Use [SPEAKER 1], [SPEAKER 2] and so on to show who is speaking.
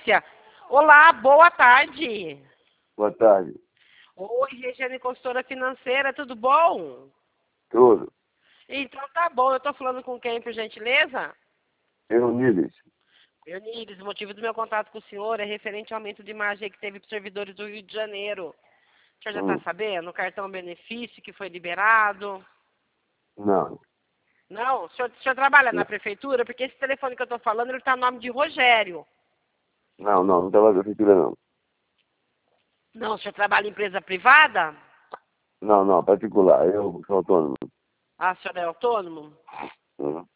[SPEAKER 1] Márcia. Olá, boa tarde.
[SPEAKER 2] Boa tarde.
[SPEAKER 1] Oi, Regiane Consultora Financeira, tudo bom?
[SPEAKER 2] Tudo.
[SPEAKER 1] Então tá bom, eu tô falando com quem, por gentileza?
[SPEAKER 2] Eunides.
[SPEAKER 1] Eunides, o motivo do meu contato com o senhor é referente ao aumento de margem que teve para os servidores do Rio de Janeiro. O senhor já está sabendo? O cartão benefício que foi liberado?
[SPEAKER 2] Não.
[SPEAKER 1] Não? O senhor trabalha na prefeitura? Porque esse telefone que eu estou falando, ele está no nome de Rogério.
[SPEAKER 2] Não trabalho na prefeitura, não.
[SPEAKER 1] Não, o senhor trabalha em empresa privada?
[SPEAKER 2] Não, particular. Eu sou autônomo.
[SPEAKER 1] Ah, o senhor é autônomo?
[SPEAKER 2] Uhum.